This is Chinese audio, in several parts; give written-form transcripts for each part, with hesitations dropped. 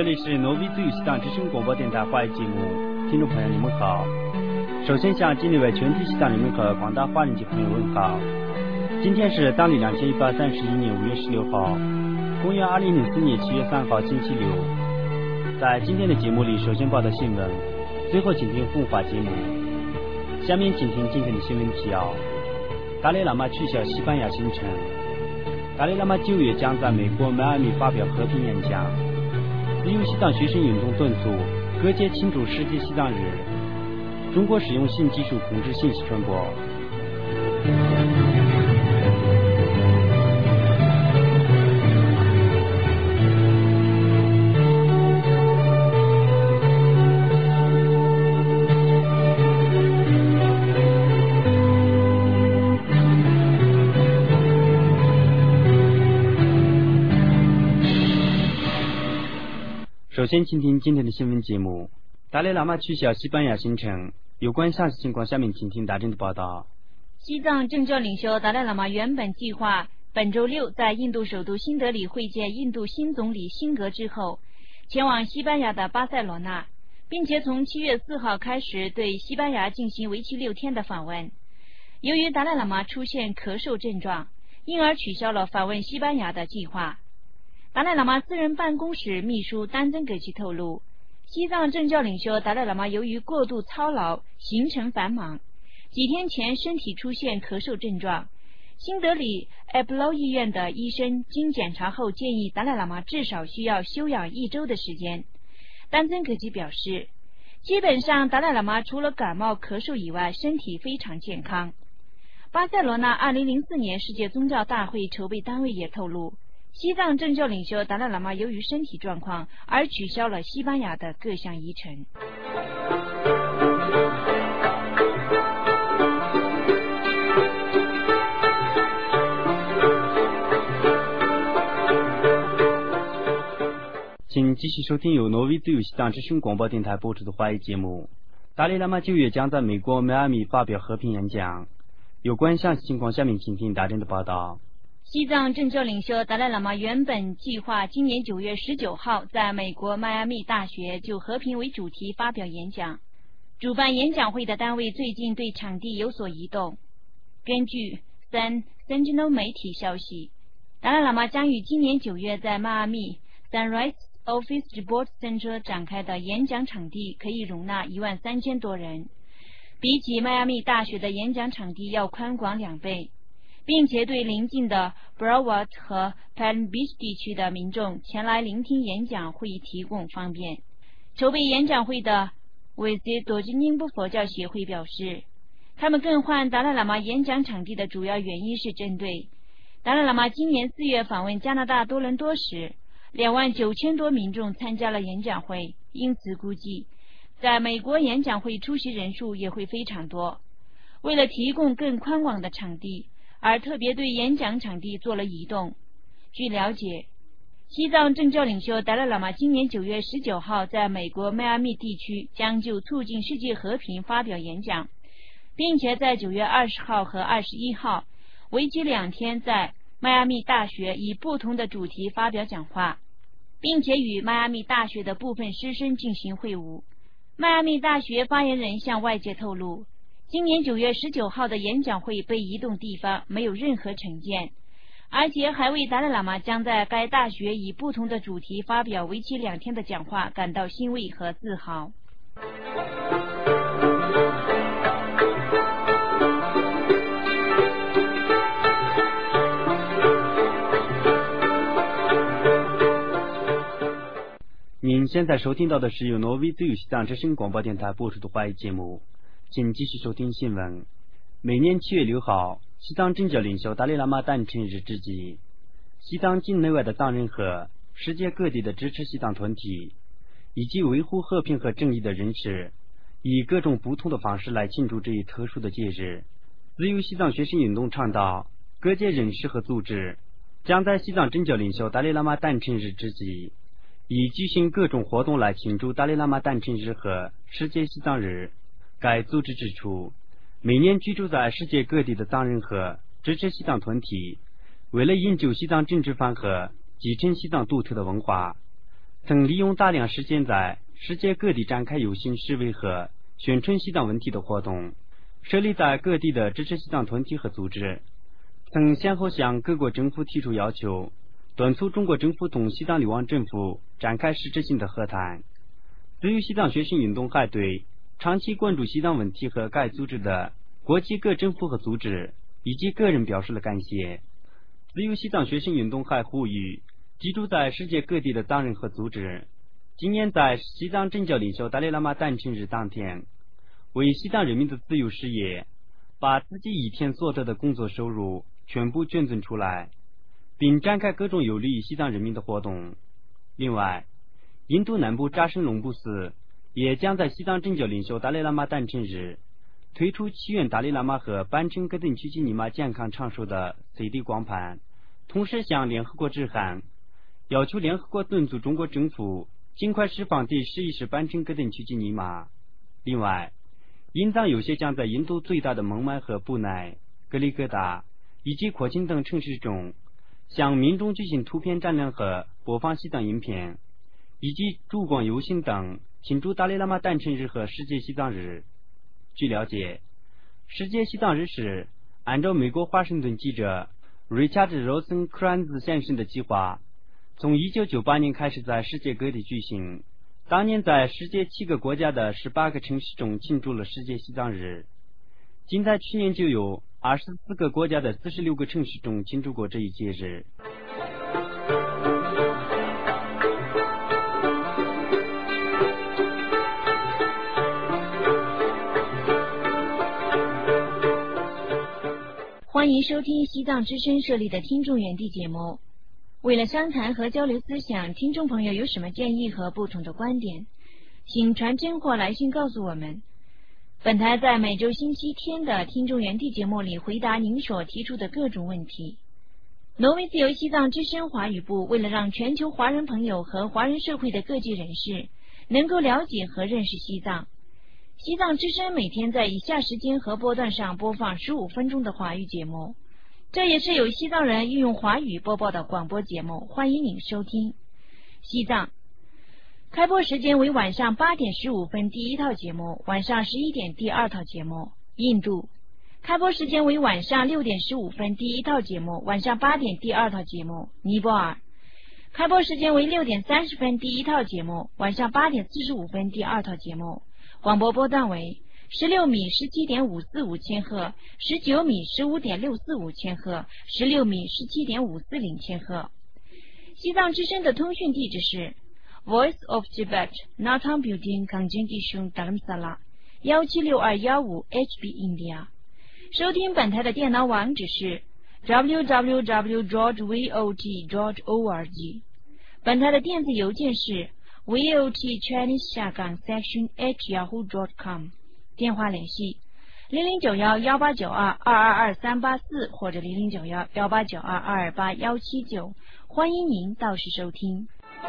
这里是挪威自由西藏之声广播电台华语节目，听众朋友你们好。首先向境内外全体西藏人民和广大华人及朋友问好。今天是当地2131年5月16号，公元2004年7月3号星期六。在今天的节目里，首先报道新闻，最后请听fun话节目。下面请听今天的新闻提要：达赖喇嘛取消西班牙行程。达赖喇嘛9月将在美国迈阿密发表和平演讲。自由西藏学生运动敦促各界庆祝世界西藏日。中国使用新技术控制信息传播。首先请听今天的新闻节目。达赖喇嘛取消西班牙行程，有关详细情况下面请听大正的报道。 西藏政教领袖达赖喇嘛原本计划本周六在印度首都新德里会见印度新总理辛格之后，前往西班牙的巴塞罗那，并且从7月4号开始对西班牙进行为期6天的访问。由于达赖喇嘛出现咳嗽症状，因而取消了访问西班牙的计划。达赖喇嘛私人办公室秘书丹增葛吉透露，西藏政教领袖达赖喇嘛由于过度操劳，行程繁忙，几天前身体出现咳嗽症状。新德里埃布劳医院的医生经检查后建议达赖喇嘛至少需要休养1周的时间。丹增葛吉表示，基本上达赖喇嘛除了感冒咳嗽以外，身体非常健康。巴塞罗那2004年世界宗教大会筹备单位也透露，西藏政教领袖达赖喇嘛由于身体状况而取消了西班牙的各项议程。 请继续收听由挪威自由西藏之声广播电台播出的华语节目。达赖喇嘛9月将在美国迈阿密发表和平演讲，有关详细情况下面请听大正的报道。 西藏政教领袖达赖喇嘛原本计划今年9月19号在美国迈阿密大学就和平为主题发表演讲。主办演讲会的单位最近对场地有所移动。根据Sun Sentinel 媒体消息，达赖喇嘛将于今年9月在迈阿密 Sunrise Office Report Center 展开的演讲场地可以容纳13000多人，比起迈阿密大学的演讲场地要宽广2倍，并且对邻近的 Broward 和 Palm Beach 地区的民众前来聆听演讲会提供方便。筹备演讲会的维兹多吉宁布佛教协会表示，他们更换达赖喇嘛演讲场地的主要原因是针对达赖喇嘛今年4月访问加拿大多伦多时，29000多民众参加了演讲会，因此估计在美国演讲会出席人数也会非常多。为了提供更宽广的场地，而特别对演讲场地做了移动。据了解，西藏政教领袖达赖喇嘛今年9月19号在美国迈阿密地区将就促进世界和平发表演讲，并且在9月20号和21号为期2天在迈阿密大学以不同的主题发表讲话，并且与迈阿密大学的部分师生进行会晤。迈阿密大学发言人向外界透露，今年9月19号的演讲会被移动地方没有任何成见，而且还为达赖喇嘛将在该大学以不同的主题发表为期2天的讲话感到欣慰和自豪。 您现在收听到的是由挪威自由西藏之声广播电台播出的华语节目，请继续收听新闻。每年7月6号，西藏政教领袖达赖喇嘛诞辰日之际，西藏境内外的藏人和世界各地的支持西藏团体以及维护和平和正义的人士，以各种不同的方式来庆祝这一特殊的节日。自由西藏学生运动倡导各界人士和组织将在西藏政教领袖达赖喇嘛诞辰日之际，以举行各种活动来庆祝达赖喇嘛诞辰日和世界西藏日。该组织指出，每年居住在世界各地的藏人和支持西藏团体，为了研究西藏政治犯和继承西藏独特的文化， 曾利用大量时间在世界各地展开游行示威和宣传西藏问题的活动，设立在各地的支持西藏团体和组织，曾先后向各国政府提出要求，敦促中国政府同西藏流亡政府展开实质性的和谈。自由西藏学生运动还对长期关注西藏问题和该组织的国际各政府和组织以及个人表示了感谢。自由西藏学生运动还呼吁居住在世界各地的藏人和组织，今年在西藏政教领袖达赖喇嘛诞辰日当天，为西藏人民的自由事业，把自己一天所得的工作收入全部捐赠出来，并展开各种有利于西藏人民的活动。另外，印度南部扎什隆布寺也将在西藏政教领袖达赖喇嘛诞辰日推出祈愿达赖喇嘛和班称格登曲吉尼玛健康长寿的 CD 光盘，同时向联合国致函，要求联合国敦促中国政府尽快释放第11世班称格登曲吉尼玛。另外，印藏有些将在印度最大的孟买和布奈、格里格达以及廓钦等城市中向民众举行图片展览和播放西藏影片，以及烛光游行等，庆祝达赖喇嘛诞辰日和世界西藏日。据了解，世界西藏日是按照美国华盛顿记者 Richard Rosenkranz 先生的计划，从1998年开始在世界各地举行。当年在世界7个国家的18个城市中庆祝了世界西藏日，仅在去年就有24个国家的46个城市中庆祝过这一节日。 欢迎收听西藏之声设立的听众园地节目。为了商谈和交流思想，听众朋友有什么建议和不同的观点，请传真或来信告诉我们。本台在每周星期天的听众园地节目里回答您所提出的各种问题。挪威自由西藏之声华语部为了让全球华人朋友和华人社会的各界人士能够了解和认识西藏，西藏之声每天在以下时间和波段上播放15分钟的华语节目，这也是由西藏人运用华语播报的广播节目，欢迎您收听。西藏开播时间为晚上8点15分第一套节目，晚上11点第二套节目。印度开播时间为晚上6点15分第一套节目，晚上8点第二套节目。尼泊尔开播时间为6点30分第一套节目，晚上8点45分第二套节目。广播波段为16米 17.545 千赫，19米 15.645 千赫，16米 17.540 千赫。西藏之声的通讯地址是 Voice of Tibet Natam Building Kangjeng Gishun Dharamsala 176-215 HB India。 收听本台的电脑网址是 www.vot.org。 本台的电子邮件是 votchinese_section@yahoo.com。 电话联系0091-1892-222384或者0091-1892-228-179，欢迎您到时收听。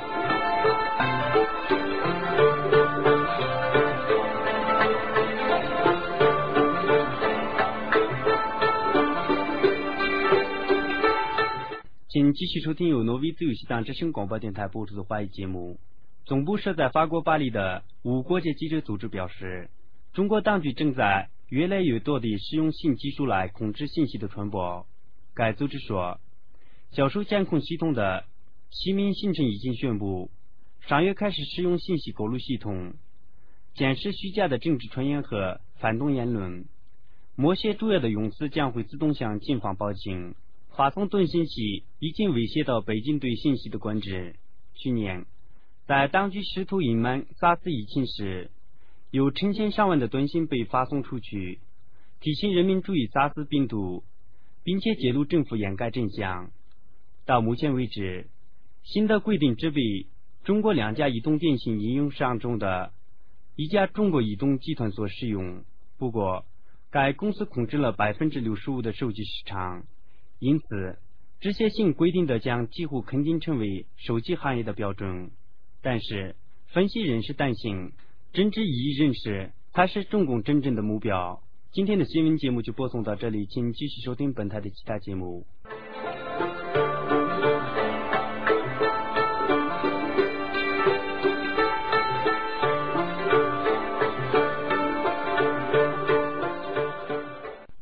请继续收听由挪威自由西藏之声广播电台播出的华语节目。总部设在法国巴黎的无国界记者组织表示，中国当局正在越来越多地使用新技术来控制信息的传播。该组织说，销售监控系统的西敏新城已经宣布，上月开始使用信息过滤系统，监视虚假的政治传言和反动言论。某些主要的用词将会自动向警方报警。发送短信息已经威胁到北京对信息的管制。去年，在当局试图隐瞒SARS疫情时，有成千上万的短信被发送出去，提醒人民注意SARS病毒，并且揭露政府掩盖真相。到目前为止，新的规定只被中国2家移动电信应用商中的一家中国移动集团所使用，不过该公司控制了 65% 的手机市场，因此这些新规定的将几乎肯定成为手机行业的标准。但是分析人士担心，政治异议人士才是中共真正的目标。今天的新闻节目就播送到这里，请继续收听本台的其他节目。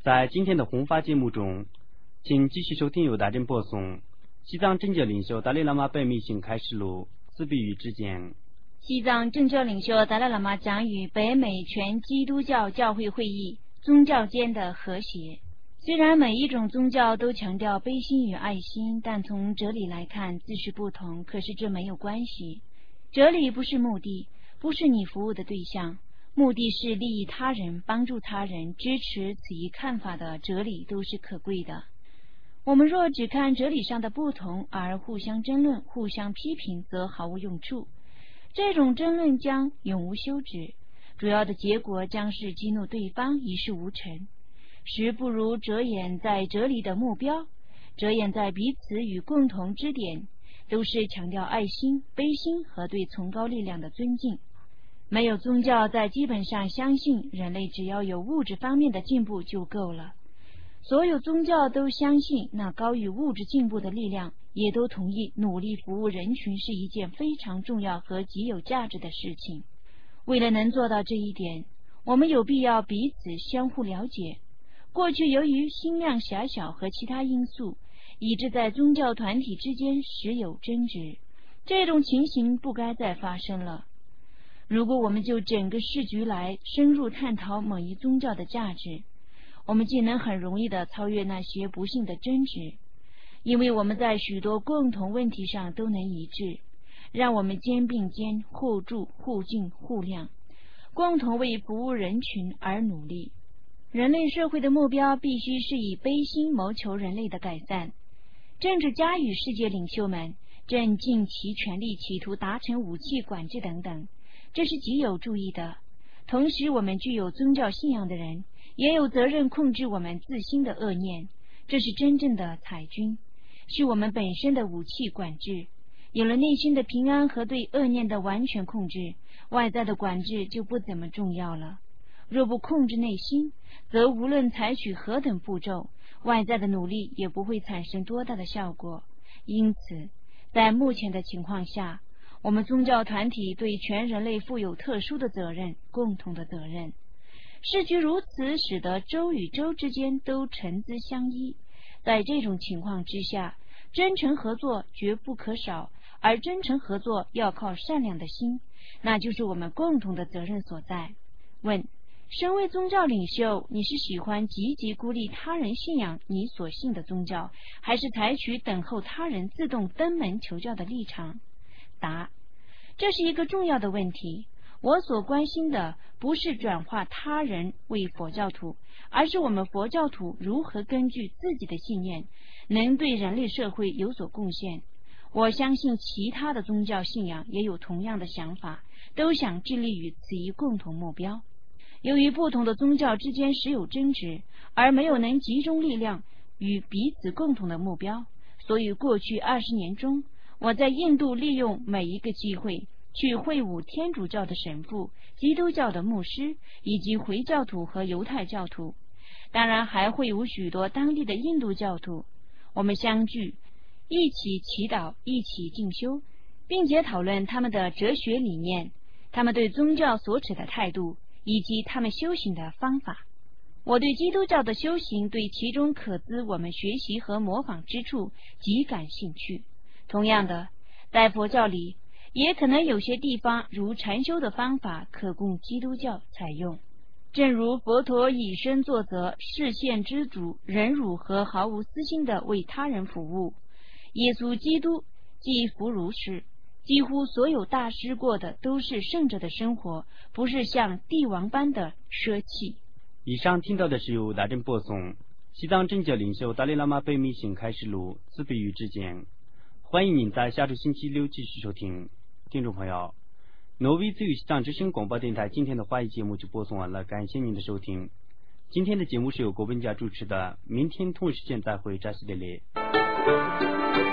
在今天的弘法节目中，请继续收听由大正播送西藏政教领袖达赖喇嘛本密行开示录自闭语之间。 西藏政教领袖达赖喇嘛讲与北美全基督教教会会议宗教间的和谐。虽然每一种宗教都强调悲心与爱心，但从哲理来看自是不同，可是这没有关系。哲理不是目的，不是你服务的对象，目的是利益他人，帮助他人，支持此一看法的哲理都是可贵的。我们若只看哲理上的不同而互相争论、互相批评，则毫无用处。这种争论将永无休止，主要的结果将是激怒对方，一事无成。实不如着眼在哲理的目标，着眼在彼此与共同之点，都是强调爱心、悲心和对崇高力量的尊敬。没有宗教在基本上相信人类只要有物质方面的进步就够了。所有宗教都相信那高于物质进步的力量，也都同意努力服务人群是一件非常重要和极有价值的事情。为了能做到这一点，我们有必要彼此相互了解。过去由于心量狭小和其他因素，以致在宗教团体之间时有争执，这种情形不该再发生了。如果我们就整个世局来深入探讨某一宗教的价值，我们既能很容易地超越那些不幸的争执，因为我们在许多共同问题上都能一致，让我们肩并肩，互助、互敬、互谅，共同为服务人群而努力。人类社会的目标必须是以悲心谋求人类的改善。政治家与世界领袖们正尽其全力企图达成武器管制等等，这是极有注意的。同时，我们具有宗教信仰的人也有责任控制我们自心的恶念，这是真正的裁军，是我们本身的武器管制。有了内心的平安和对恶念的完全控制，外在的管制就不怎么重要了。若不控制内心，则无论采取何等步骤，外在的努力也不会产生多大的效果。因此，在目前的情况下，我们宗教团体对全人类负有特殊的责任，共同的责任。事局如此，使得州与州之间都陈资相依。在这种情况之下，真诚合作绝不可少，而真诚合作要靠善良的心，那就是我们共同的责任所在。问：身为宗教领袖，你是喜欢积极鼓励他人信仰你所信的宗教，还是采取等候他人自动登门求教的立场？答：这是一个重要的问题。我所关心的不是转化他人为佛教徒，而是我们佛教徒如何根据自己的信念能对人类社会有所贡献。我相信其他的宗教信仰也有同样的想法，都想致力于此一共同目标。由于不同的宗教之间时有争执，而没有能集中力量与彼此共同的目标，所以过去20年中，我在印度利用每一个机会去会晤天主教的神父、基督教的牧师以及回教徒和犹太教徒，当然还会有许多当地的印度教徒。我们相聚，一起祈祷，一起进修，并且讨论他们的哲学理念，他们对宗教所持的态度，以及他们修行的方法。我对基督教的修行，对其中可资我们学习和模仿之处极感兴趣。同样的，在佛教里也可能有些地方如禅修的方法可供基督教采用。正如佛陀以身作则，视线知足、忍辱和毫无私心地为他人服务，耶稣基督既复如是。几乎所有大师过的都是圣者的生活，不是像帝王般的奢侈。 以上听到的是由大正播送西藏政教领袖达赖喇嘛本密行开示录自闭语之间。欢迎您在下周星期六继续收听。听众朋友，挪威自由西藏之声广播电台今天的华语节目就播送完了，感谢您的收听。今天的节目是由郭文佳主持的，明天同一时间再会，扎西德勒。